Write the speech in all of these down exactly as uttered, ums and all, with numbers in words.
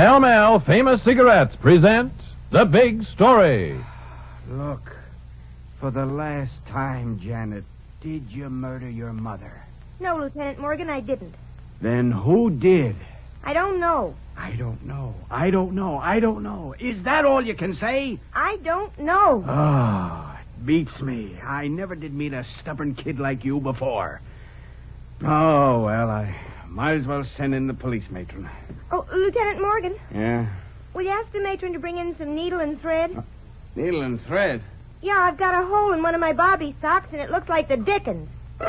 Pall Mall Famous Cigarettes present The Big Story. Look, for the last time, Janet, did you murder your mother? No, Lieutenant Morgan, I didn't. Then who did? I don't know. I don't know. I don't know. I don't know. Is that all you can say? I don't know. Oh, it beats me. I never did meet a stubborn kid like you before. Oh, well, I might as well send in the police matron. Oh, Lieutenant Morgan, Yeah? will you ask the matron to bring in some needle and thread? Needle and thread? Yeah, I've got a hole in one of my bobby socks, and it looks like the dickens.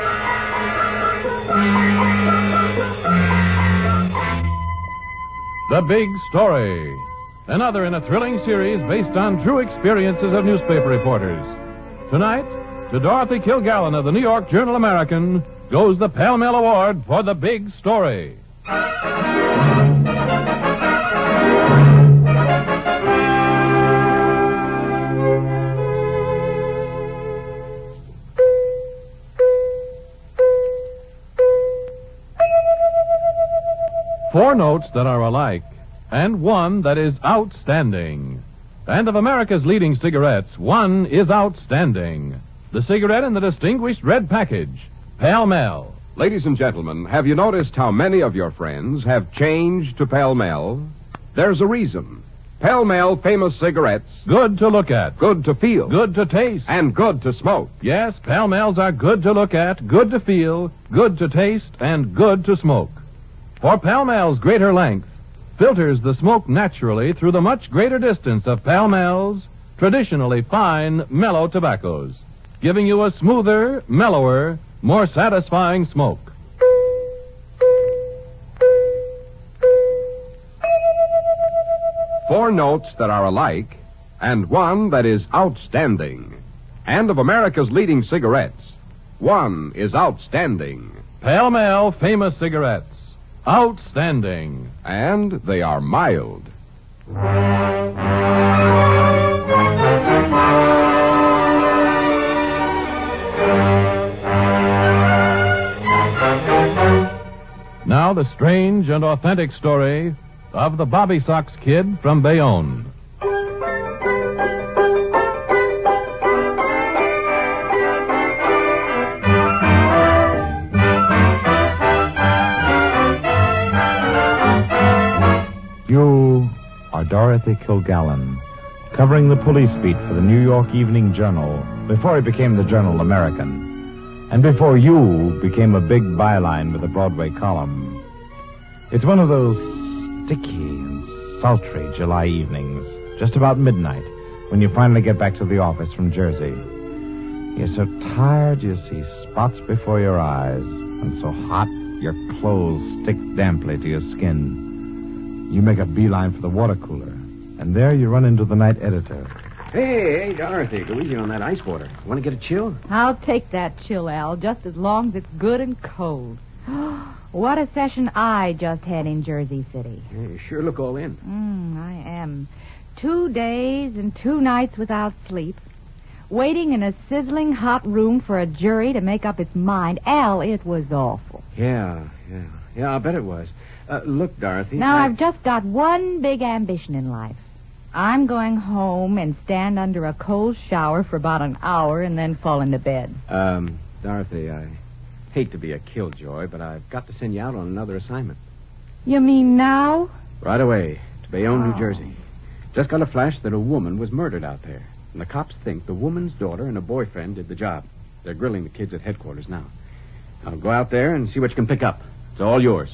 The Big Story. Another in a thrilling series based on true experiences of newspaper reporters. Tonight, to Dorothy Kilgallen of the New York Journal-American goes the Pall Mall Award for The Big Story. Four notes that are alike, and one that is outstanding. And of America's leading cigarettes, one is outstanding. The cigarette in the distinguished red package, Pall Mall. Ladies and gentlemen, have you noticed how many of your friends have changed to Pall Mall? There's a reason. Pall Mall Famous Cigarettes. Good to look at. Good to feel. Good to taste. And good to smoke. Yes, Pall Malls are good to look at, good to feel, good to taste, and good to smoke. For Pall Mall's greater length filters the smoke naturally through the much greater distance of Pall Mall's traditionally fine, mellow tobaccos, giving you a smoother, mellower, more satisfying smoke. Four notes that are alike, and one that is outstanding. And of America's leading cigarettes, one is outstanding. Pall Mall Famous Cigarettes. Outstanding. And they are mild. Now the strange and authentic story of the Bobby Sox Kid from Bayonne. You are Dorothy Kilgallen, covering the police beat for the New York Evening Journal before it became the Journal-American, and before you became a big byline with a Broadway column. It's one of those sticky and sultry July evenings, just about midnight, when you finally get back to the office from Jersey. You're so tired you see spots before your eyes, and so hot your clothes stick damply to your skin. You make a beeline for the water cooler, and there you run into the night editor. Hey, hey, Dorothy, go easy on that ice water. Want to get a chill? I'll take that chill, Al, just as long as it's good and cold. What a session I just had in Jersey City. Yeah, you sure look all in. Mm, I am. Two days and two nights without sleep. Waiting in a sizzling hot room for a jury to make up its mind. Al, it was awful. Yeah, yeah. Yeah, I bet it was. Uh, look, Dorothy. Now, I... I've just got one big ambition in life. I'm going home and stand under a cold shower for about an hour and then fall into bed. Um, Dorothy, I hate to be a killjoy, but I've got to send you out on another assignment. You mean now? Right away, to Bayonne, Oh. New Jersey. Just got a flash that a woman was murdered out there. And the cops think the woman's daughter and a boyfriend did the job. They're grilling the kids at headquarters now. I'll go out there and see what you can pick up. It's all yours.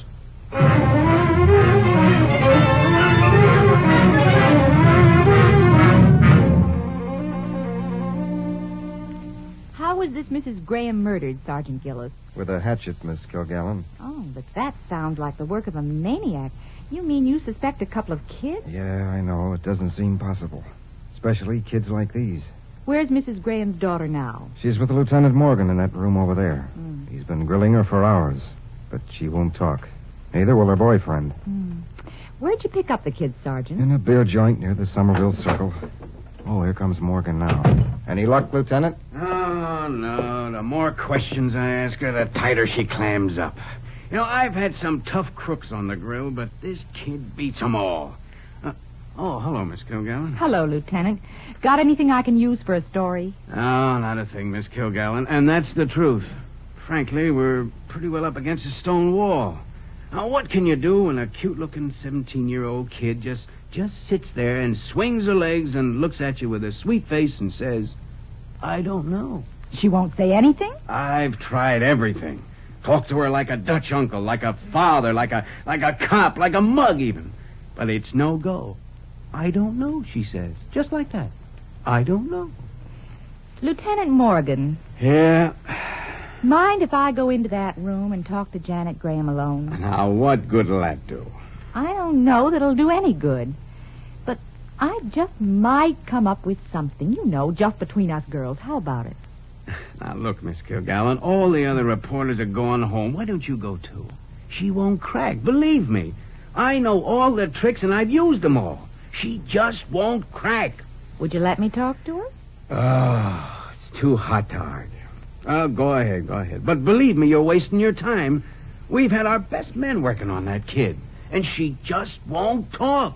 How was this Missus Graham murdered, Sergeant Gillis? With a hatchet, Miss Kilgallen. Oh, but that sounds like the work of a maniac. You mean you suspect a couple of kids? Yeah, I know. It doesn't seem possible. Especially kids like these. Where's Missus Graham's daughter now? She's with Lieutenant Morgan in that room over there. Mm. He's been grilling her for hours, but she won't talk. Neither will her boyfriend. Mm. Where'd you pick up the kids, Sergeant? In a beer joint near the Somerville Circle. Oh, here comes Morgan now. Any luck, Lieutenant? Oh, no. The more questions I ask her, the tighter she clams up. You know, I've had some tough crooks on the grill, but this kid beats them all. Oh, hello, Miss Kilgallen. Hello, Lieutenant. Got anything I can use for a story? Oh, not a thing, Miss Kilgallen. And that's the truth. Frankly, we're pretty well up against a stone wall. Now, what can you do when a cute-looking seventeen-year-old kid just, just sits there and swings her legs and looks at you with a sweet face and says, I don't know. She won't say anything? I've tried everything. Talked to her like a Dutch uncle, like a father, like a like a cop, like a mug even. But it's no go. I don't know, she says. Just like that. I don't know. Lieutenant Morgan. Yeah. Mind if I go into that room and talk to Janet Graham alone? Now, what good'll that do? I don't know that it'll do any good. But I just might come up with something, you know, just between us girls. How about it? Now, look, Miss Kilgallen, all the other reporters are going home. Why don't you go, too? She won't crack. Believe me. I know all the tricks, and I've used them all. She just won't crack. Would you let me talk to her? Oh, it's too hot to argue. Oh, go ahead, go ahead. But believe me, you're wasting your time. We've had our best men working on that kid, and she just won't talk.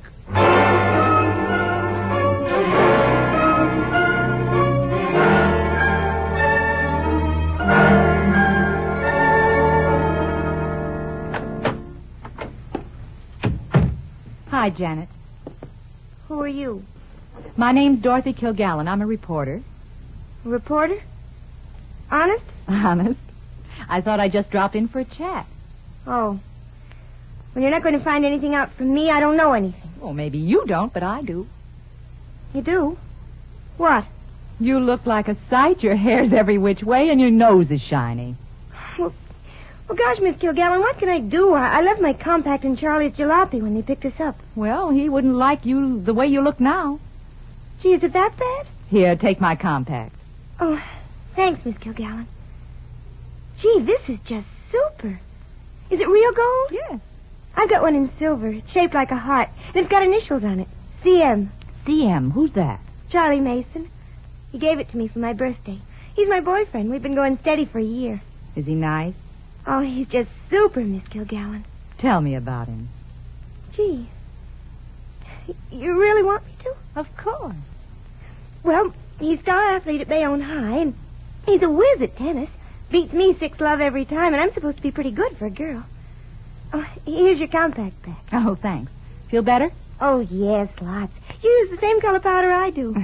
Hi, Janet. Who are you? My name's Dorothy Kilgallen. I'm a reporter. A reporter? Honest? Honest. I thought I'd just drop in for a chat. Oh. Well, you're not going to find anything out from me. I don't know anything. Well, maybe you don't, but I do. You do? What? You look like a sight. Your hair's every which way, and your nose is shiny. Well, well gosh, Miss Kilgallen, what can I do? I, I left my compact in Charlie's jalopy when they picked us up. Well, he wouldn't like you the way you look now. Gee, is it that bad? Here, take my compact. Oh, thanks, Miss Kilgallen. Gee, this is just super. Is it real gold? Yes. I've got one in silver. It's shaped like a heart, and it's got initials on it. C M. C M, who's that? Charlie Mason. He gave it to me for my birthday. He's my boyfriend. We've been going steady for a year. Is he nice? Oh, he's just super, Miss Kilgallen. Tell me about him. Gee. You really want me to? Of course. Well, he's star athlete at Bayonne High, and he's a whiz at tennis. Beats me six love every time, and I'm supposed to be pretty good for a girl. Oh, here's your compact back. Oh, thanks. Feel better? Oh, yes, lots. You use the same color powder I do.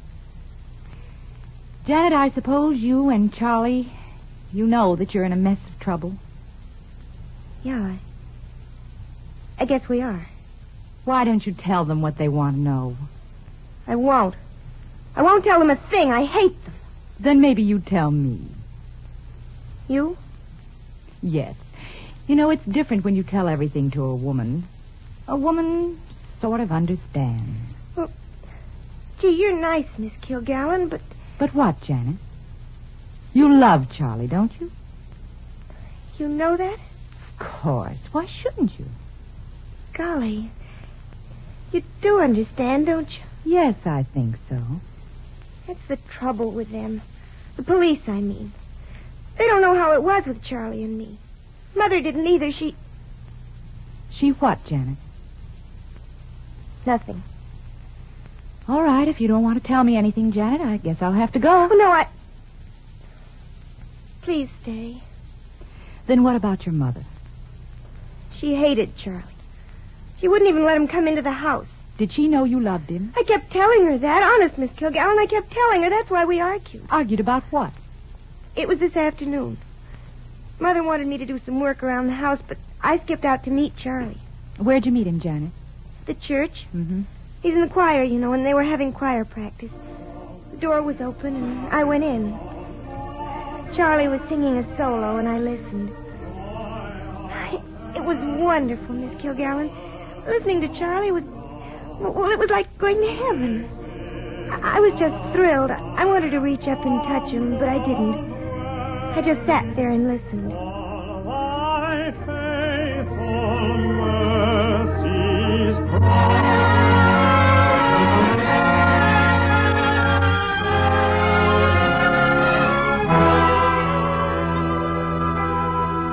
Janet, I suppose you and Charlie, you know that you're in a mess of trouble. Yeah, I, I guess we are. Why don't you tell them what they want to know? I won't. I won't tell them a thing. I hate them. Then maybe you tell me. You? Yes. You know, it's different when you tell everything to a woman. A woman sort of understands. Well, gee, you're nice, Miss Kilgallen, but... But what, Janet? You love Charlie, don't you? You know that? Of course. Why shouldn't you? Golly. You do understand, don't you? Yes, I think so. That's the trouble with them. The police, I mean. They don't know how it was with Charlie and me. Mother didn't either. She... She what, Janet? Nothing. All right, if you don't want to tell me anything, Janet, I guess I'll have to go. Oh, no, I... Please stay. Then what about your mother? She hated Charlie. She wouldn't even let him come into the house. Did she know you loved him? I kept telling her that. Honest, Miss Kilgallen, I kept telling her. That's why we argued. Argued about what? It was this afternoon. Mother wanted me to do some work around the house, but I skipped out to meet Charlie. Where'd you meet him, Janet? The church. Mm-hmm. He's in the choir, you know, and they were having choir practice. The door was open, and I went in. Charlie was singing a solo, and I listened. It was wonderful, Miss Kilgallen. Listening to Charlie was... Well, it was like going to heaven. I, I was just thrilled. I wanted to reach up and touch him, but I didn't. I just sat there and listened.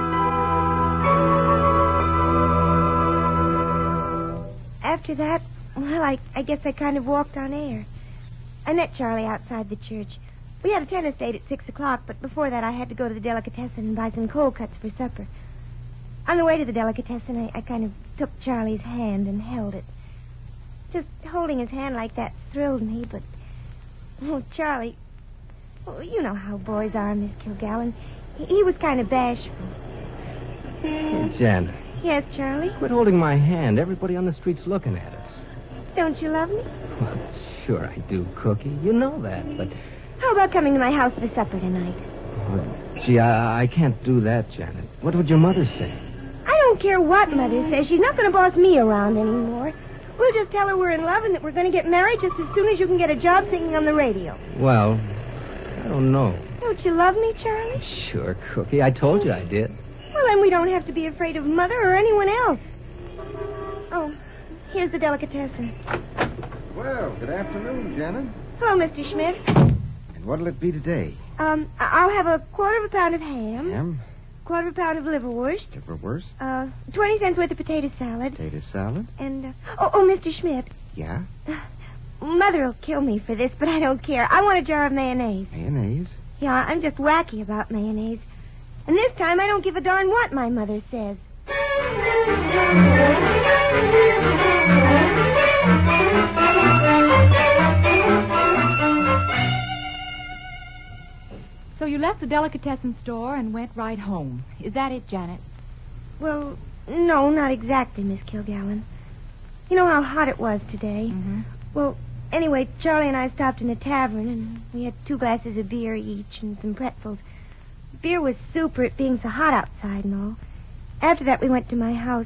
After that, Well, I, I guess I kind of walked on air. I met Charlie outside the church. We had a tennis date at six o'clock, but before that I had to go to the delicatessen and buy some cold cuts for supper. On the way to the delicatessen, I, I kind of took Charlie's hand and held it. Just holding his hand like that thrilled me, but... Oh, Charlie... Oh, you know how boys are, Miss Kilgallen. He, he was kind of bashful. Hey, Jan. Yes, Charlie? Quit holding my hand. Everybody on the street's looking at us. Don't you love me? Well, sure I do, Cookie. You know that, but... How about coming to my house for supper tonight? Well, gee, I, I can't do that, Janet. What would your mother say? I don't care what Mother says. She's not going to boss me around anymore. We'll just tell her we're in love and that we're going to get married just as soon as you can get a job singing on the radio. Well, I don't know. Don't you love me, Charlie? Sure, Cookie. I told you I did. Well, then we don't have to be afraid of Mother or anyone else. Oh, here's the delicatessen. Well, good afternoon, Janet. Hello, Mister Schmidt. And what'll it be today? Um, I- I'll have a quarter of a pound of ham. Ham? Quarter of a pound of liverwurst. Liverwurst? Uh, twenty cents worth of potato salad. Potato salad? And, uh, oh, oh, Mister Schmidt. Yeah? Mother'll kill me for this, but I don't care. I want a jar of mayonnaise. Mayonnaise? Yeah, I'm just wacky about mayonnaise. And this time I don't give a darn what my mother says. So you left the delicatessen store and went right home. Is that it, Janet? Well, no, not exactly, Miss Kilgallen. You know how hot it was today? Mm-hmm. Well, anyway, Charlie and I stopped in a tavern, and we had two glasses of beer each and some pretzels. Beer was super, it being so hot outside and all. After that, we went to my house.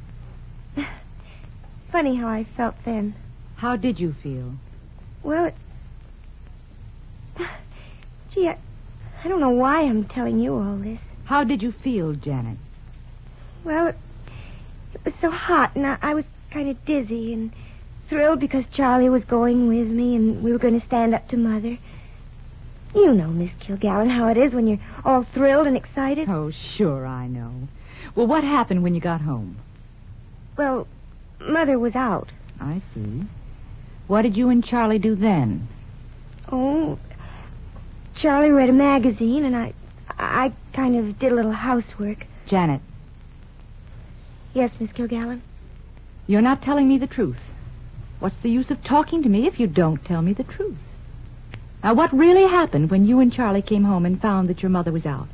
Funny how I felt then. How did you feel? Well, it... Gee, I, I don't know why I'm telling you all this. How did you feel, Janet? Well, it, it was so hot, and I, I was kind of dizzy and thrilled because Charlie was going with me, and we were going to stand up to Mother. You know, Miss Kilgallen, how it is when you're all thrilled and excited. Oh, sure, I know. Well, what happened when you got home? Well, Mother was out. I see. What did you and Charlie do then? Oh, Charlie read a magazine, and I, I kind of did a little housework. Janet. Yes, Miss Kilgallen? You're not telling me the truth. What's the use of talking to me if you don't tell me the truth? Now, what really happened when you and Charlie came home and found that your mother was out?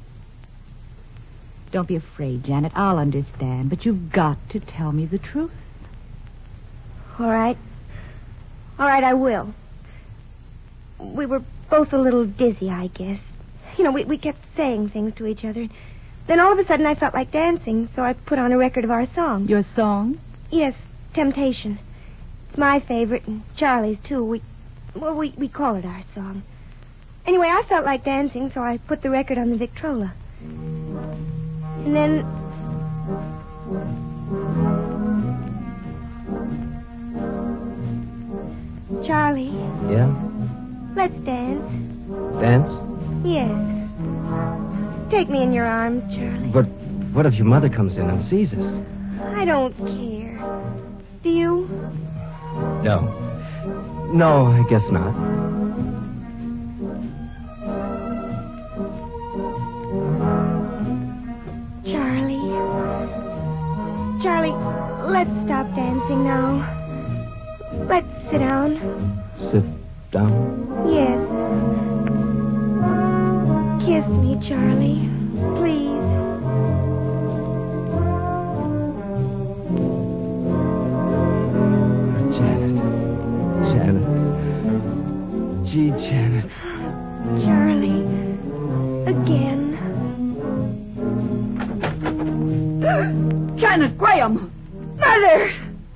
Don't be afraid, Janet. I'll understand, but you've got to tell me the truth. All right. All right, I will. We were both a little dizzy, I guess. You know, we, we kept saying things to each other. Then all of a sudden I felt like dancing, so I put on a record of our song. Your song? Yes, Temptation. It's my favorite, and Charlie's, too. We, well, we, we call it our song. Anyway, I felt like dancing, so I put the record on the Victrola. And then... Charlie, Yeah? let's dance. Dance? Yes. Take me in your arms, Charlie. But what if your mother comes in and sees us? I don't care. Do you? No. No, I guess not. Charlie. Charlie, let's stop dancing now. Let's sit down. Sit down? Yes. Kiss me, Charlie. Please. Janet. Janet. Gee, Janet. Charlie. Again. Janet Graham! Mother!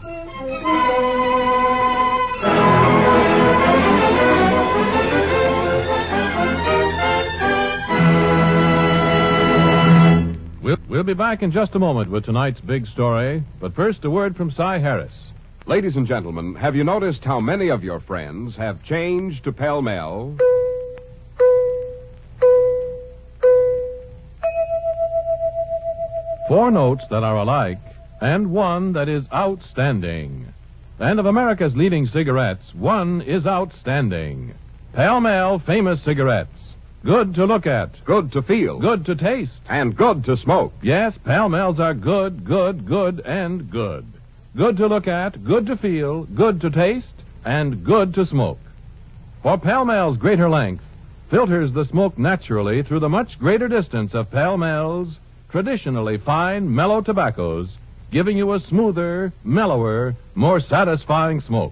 We'll, we'll be back in just a moment with tonight's big story. But first, a word from Cy Harris. Ladies and gentlemen, have you noticed how many of your friends have changed to Pell Mell? Four notes that are alike, and one that is outstanding. And of America's leading cigarettes, one is outstanding. Pall Mall Famous Cigarettes. Good to look at. Good to feel. Good to taste. And good to smoke. Yes, Pall Malls are good, good, good, and good. Good to look at, good to feel, good to taste, and good to smoke. For Pall Malls greater length filters the smoke naturally through the much greater distance of Pall Malls traditionally fine, mellow tobaccos, giving you a smoother, mellower, more satisfying smoke.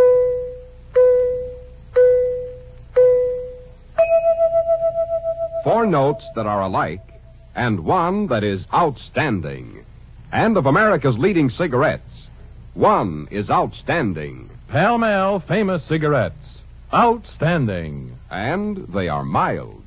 Four notes that are alike, and one that is outstanding. And of America's leading cigarettes, one is outstanding. Pall Mall Famous Cigarettes. Outstanding. And they are mild.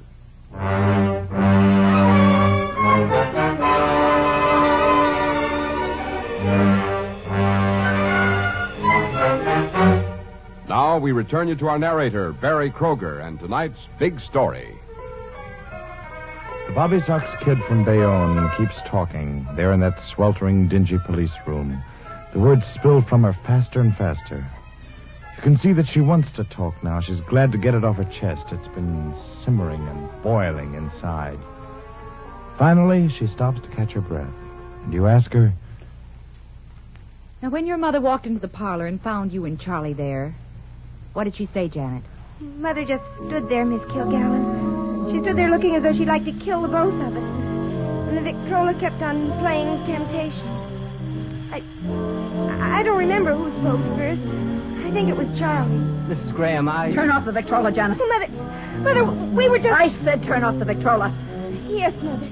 Now we return you to our narrator, Barry Kroger, and tonight's big story. The Bobby Sox kid from Bayonne keeps talking there in that sweltering, dingy police room. The words spill from her faster and faster. You can see that she wants to talk now. She's glad to get it off her chest. It's been simmering and boiling inside. Finally, she stops to catch her breath. And you ask her... Now, when your mother walked into the parlor and found you and Charlie there, what did she say, Janet? Mother just stood there, Miss Kilgallen. She stood there looking as though she'd like to kill the both of us. And the Victrola kept on playing Temptation. I, I don't remember who spoke first. I think it was Charlie. Missus Graham, I... Turn off the Victrola, Janet. Mother, Mother, we were just... I said turn off the Victrola. Yes, Mother.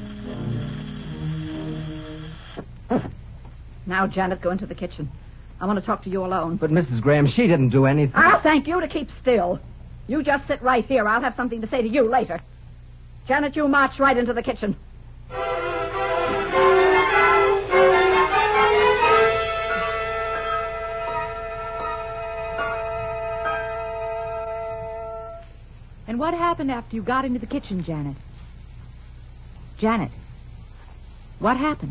Now, Janet, go into the kitchen. I want to talk to you alone. But, Missus Graham, she didn't do anything. I'll thank you to keep still. You just sit right here. I'll have something to say to you later. Janet, you march right into the kitchen. And what happened after you got into the kitchen, Janet? Janet, what happened?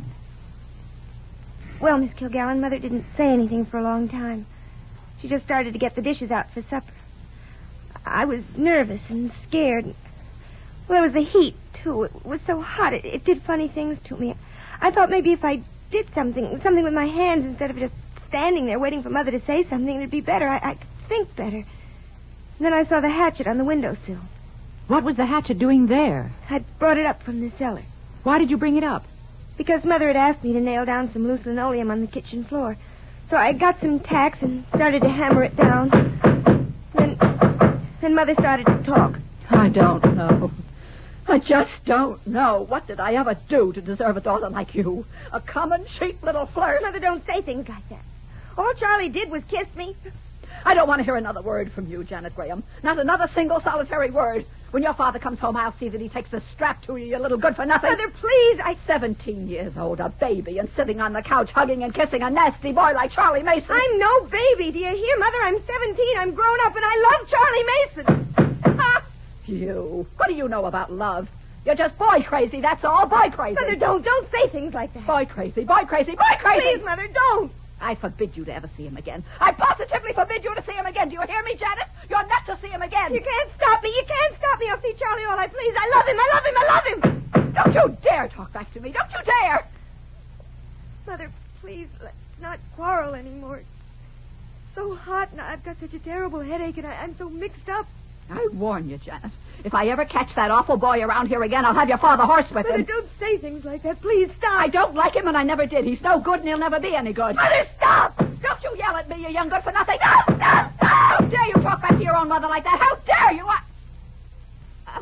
Well, Miss Kilgallen, Mother didn't say anything for a long time. She just started to get the dishes out for supper. I was nervous and scared. Well, there was the heat, too. It was so hot. It, it did funny things to me. I thought maybe if I did something, something with my hands instead of just standing there waiting for Mother to say something, it'd be better. I, I could think better. And then I saw the hatchet on the windowsill. What was the hatchet doing there? I'd brought it up from the cellar. Why did you bring it up? Because Mother had asked me to nail down some loose linoleum on the kitchen floor. So I got some tacks and started to hammer it down. Then, then Mother started to talk. I don't know. I just don't know. What did I ever do to deserve a daughter like you? A common, cheap little flirt. Mother, don't say things like that. All Charlie did was kiss me. I don't want to hear another word from you, Janet Graham. Not another single solitary word. When your father comes home, I'll see that he takes a strap to you, you little good-for-nothing. Mother, please, I... Seventeen years old, a baby, and sitting on the couch hugging and kissing a nasty boy like Charlie Mason. I'm no baby. Do you hear, Mother? I'm seventeen. I'm grown up, and I love Charlie Mason. Ha! You. What do you know about love? You're just boy crazy, that's all. Boy crazy. Mother, don't. Don't say things like that. Boy crazy, boy crazy, boy crazy. Please, Mother, don't. I forbid you to ever see him again. I positively forbid you to see him again. Do you hear me, Janet? You're not to see him again. You can't stop me. You can't stop me. I'll see Charlie all I please. I love him. I love him. I love him. Don't you dare talk back to me. Don't you dare. Mother, please, let's not quarrel anymore. It's so hot, and I've got such a terrible headache, and I, I'm so mixed up. I warn you, Janet. If I ever catch that awful boy around here again, I'll have your father horsewhip Mother, him. don't say things like that. Please stop. I don't like him, and I never did. He's no good, and he'll never be any good. Mother, stop! Don't you yell at me, you young good-for-nothing. No, no, no! How dare you talk back to your own mother like that? How dare you? I... Uh...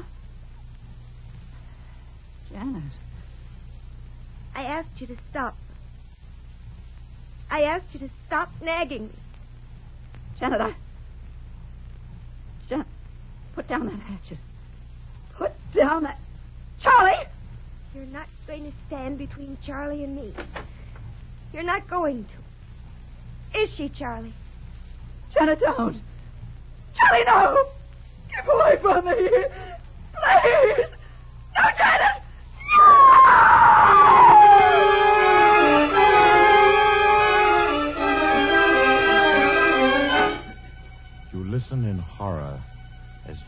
Janet. I asked you to stop. I asked you to stop nagging me. Janet, I... Janet, put down that hatchet. Put down that... Charlie! You're not going to stand between Charlie and me. You're not going to. Is she, Charlie? Janet, don't. Charlie, no! Keep away from me! Please! No, Janet! No!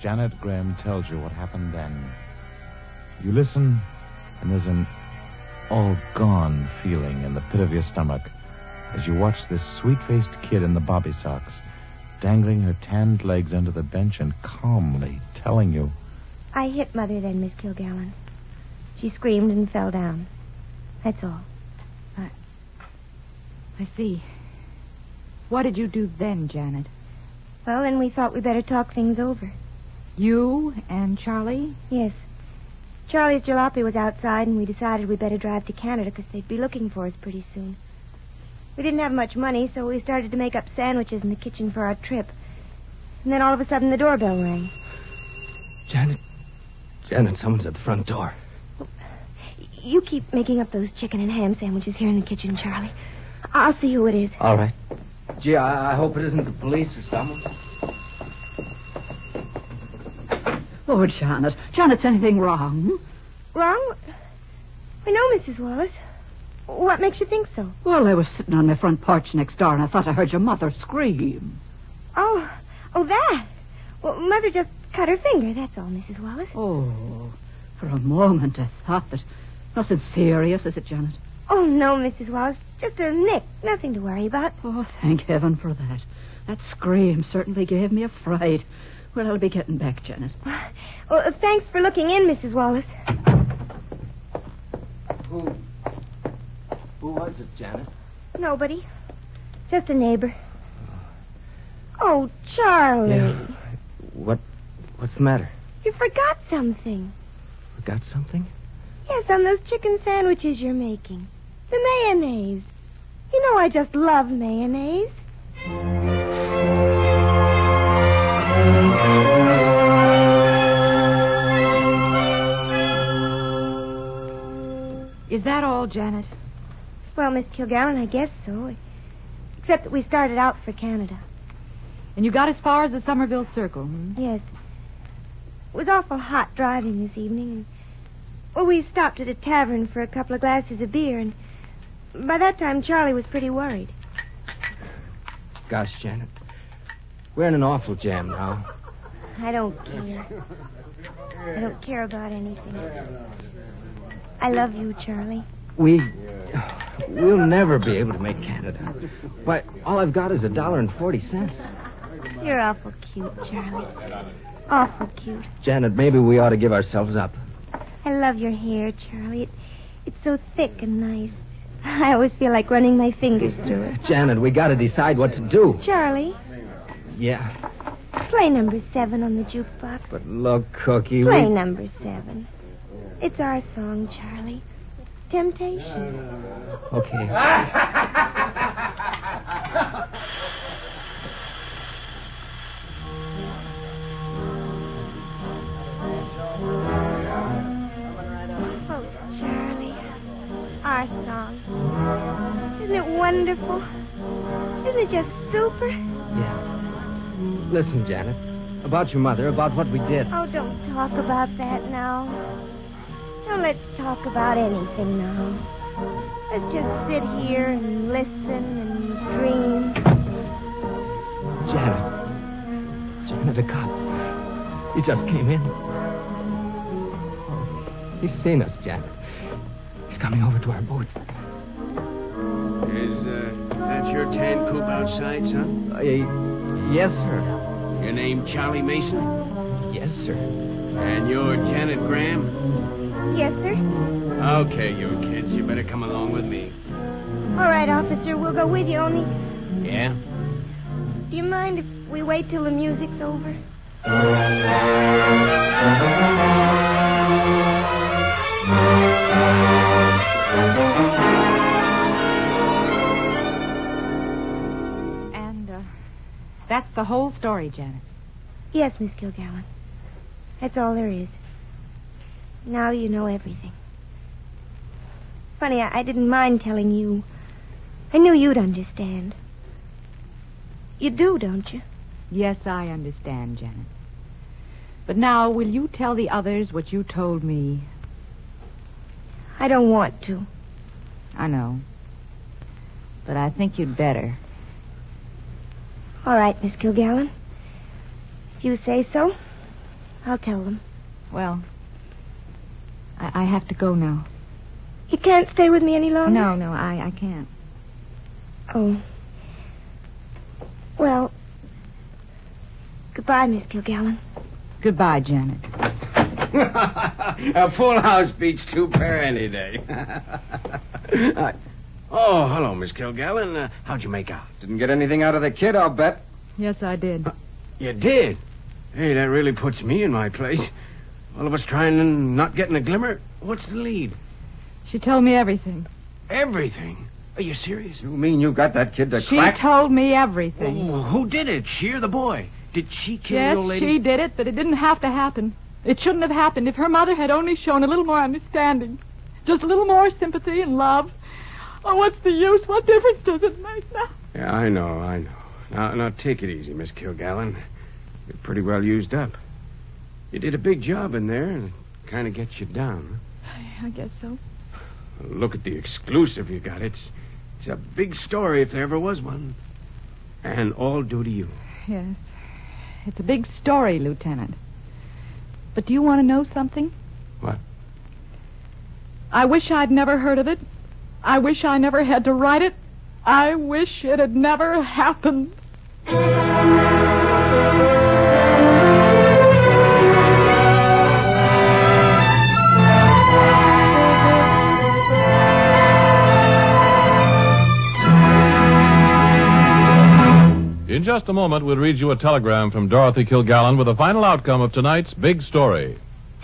Janet Graham tells you what happened then. You listen, and there's an all-gone feeling in the pit of your stomach as you watch this sweet-faced kid in the bobby socks dangling her tanned legs under the bench and calmly telling you, I hit Mother then, Miss Kilgallen. She screamed and fell down. That's all. I, I see. What did you do then, Janet? Well, then we thought we better talk things over. You and Charlie? Yes. Charlie's jalopy was outside, and we decided we'd better drive to Canada because they'd be looking for us pretty soon. We didn't have much money, so we started to make up sandwiches in the kitchen for our trip. And then all of a sudden the doorbell rang. Janet. Janet, someone's at the front door. You keep making up those chicken and ham sandwiches here in the kitchen, Charlie. I'll see who it is. All right. Gee, I, I hope it isn't the police or someone. Oh, Janet. Janet's anything wrong? Wrong? I know, Missus Wallace. What makes you think so? Well, I was sitting on my front porch next door, and I thought I heard your mother scream. Oh, oh, that. Well, Mother just cut her finger, that's all, Missus Wallace. Oh, for a moment I thought that... Nothing serious, is it, Janet? Oh, no, Missus Wallace. Just a nick. Nothing to worry about. Oh, thank heaven for that. That scream certainly gave me a fright. Well, I'll be getting back, Janet. Well, thanks for looking in, Missus Wallace. Who... Who was it, Janet? Nobody. Just a neighbor. Oh, Charlie. Yeah. What... What's the matter? You forgot something. Forgot something? Yes, on those chicken sandwiches you're making. The mayonnaise. You know I just love mayonnaise. Is that all, Janet? Well, Miss Kilgallen, I guess so. Except that we started out for Canada. And you got as far as the Somerville Circle, hmm? Yes. It was awful hot driving this evening, and well, we stopped at a tavern for a couple of glasses of beer, and by that time Charlie was pretty worried. Gosh, Janet. We're in an awful jam now. I don't care. I don't care about anything. I love you, Charlie. We... We'll never be able to make Canada. Why, all I've got is a dollar and forty cents. You're awful cute, Charlie. Awful cute. Janet, maybe we ought to give ourselves up. I love your hair, Charlie. It, it's so thick and nice. I always feel like running my fingers through it. Janet, we got to decide what to do. Charlie, Yeah. play number seven on the jukebox. But look, Cookie, Play we... number seven. It's our song, Charlie. Temptation. Okay. Oh, Charlie. Our song. Isn't it wonderful? Isn't it just super? Yeah. Listen, Janet. About your mother, about what we did. Oh, don't talk about that now. Now let's talk about anything now. Let's just sit here and listen and dream. Janet. Janet, a cop. He just came in. Oh, he's seen us, Janet. He's coming over to our booth. Is, uh, is that your tan coupe outside, son? Uh, yes, sir. Your name Charlie Mason? Yes, sir. And you're Janet Graham? Yes, sir. Okay, you kids. You better come along with me. All right, officer. We'll go with you, only... Yeah? Do you mind if we wait till the music's over? And, uh, that's the whole story, Janet. Yes, Miss Kilgallen. That's all there is. Now you know everything. Funny, I, I didn't mind telling you. I knew you'd understand. You do, don't you? Yes, I understand, Janet. But now, will you tell the others what you told me? I don't want to. I know. But I think you'd better. All right, Miss Kilgallen. If you say so. I'll tell them. Well, I, I have to go now. You can't stay with me any longer? No, no, I, I can't. Oh. Well, goodbye, Miss Kilgallen. Goodbye, Janet. A full house beats two pair any day. uh, oh, hello, Miss Kilgallen. Uh, how'd you make out? Didn't get anything out of the kid, I'll bet. Yes, I did. Uh, you did? Hey, that really puts me in my place. All of us trying and not getting a glimmer. What's the lead? She told me everything. Everything? Are you serious? You mean you got that kid to She crack? told me everything. Oh, who did it? She or the boy? Did she kill Yes, the old lady? she did it, but it didn't have to happen. It shouldn't have happened if her mother had only shown a little more understanding. Just a little more sympathy and love. Oh, what's the use? What difference does it make now? Yeah, I know, I know. Now, now take it easy, Miss Kilgallen. You're pretty well used up. You did a big job in there, and it kind of gets you down. I guess so. Look at the exclusive you got. It's it's a big story if there ever was one. And all due to you. Yes. It's a big story, Lieutenant. But do you want to know something? What? I wish I'd never heard of it. I wish I never had to write it. I wish it had never happened. In just a moment, we'll read you a telegram from Dorothy Kilgallen with the final outcome of tonight's big story.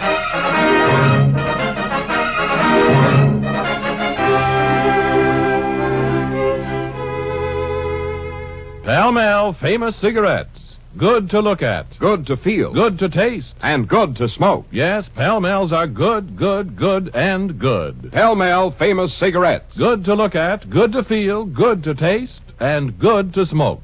Pall Mall Famous Cigarettes. Good to look at. Good to feel. Good to taste. And good to smoke. Yes, Pall Malls are good, good, good, and good. Pall Mall Famous Cigarettes. Good to look at, good to feel, good to taste, and good to smoke.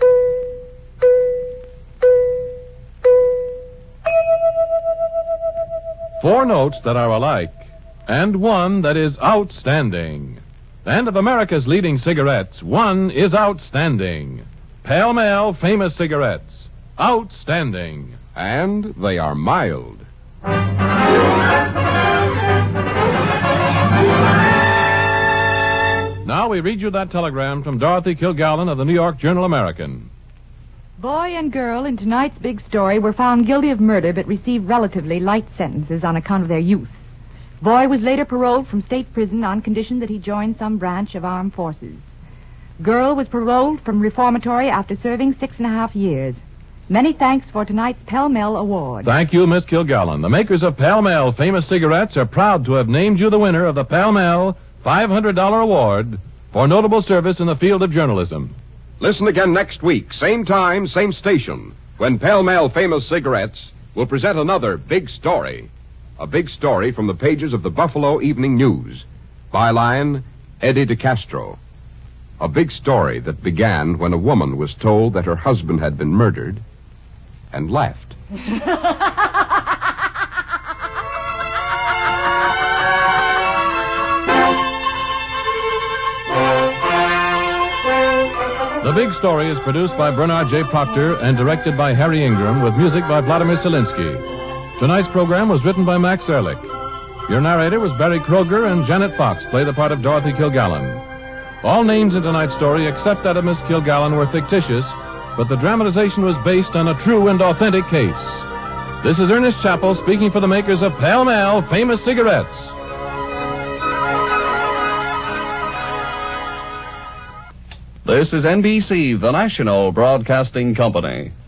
Four notes that are alike, and one that is outstanding. And of America's leading cigarettes, one is outstanding. Pall Mall Famous Cigarettes. Outstanding. And they are mild. Now we read you that telegram from Dorothy Kilgallen of the New York Journal-American. Boy and girl in tonight's big story were found guilty of murder but received relatively light sentences on account of their youth. Boy was later paroled from state prison on condition that he join some branch of armed forces. Girl was paroled from reformatory after serving six and a half years. Many thanks for tonight's Pall Mall Award. Thank you, Miss Kilgallen. The makers of Pall Mall Famous Cigarettes are proud to have named you the winner of the Pall Mall five hundred dollars Award for notable service in the field of journalism. Listen again next week, same time, same station, when Pall Mall Famous Cigarettes will present another big story. A big story from the pages of the Buffalo Evening News. Byline, Eddie DeCastro. A big story that began when a woman was told that her husband had been murdered and left. The Big Story is produced by Bernard J. Proctor and directed by Harry Ingram with music by Vladimir Selinsky. Tonight's program was written by Max Ehrlich. Your narrator was Barry Kroger, and Janet Fox played the part of Dorothy Kilgallen. All names in tonight's story except that of Miss Kilgallen were fictitious, but the dramatization was based on a true and authentic case. This is Ernest Chappell speaking for the makers of Pall Mall Famous Cigarettes. This is N B C, the national broadcasting company.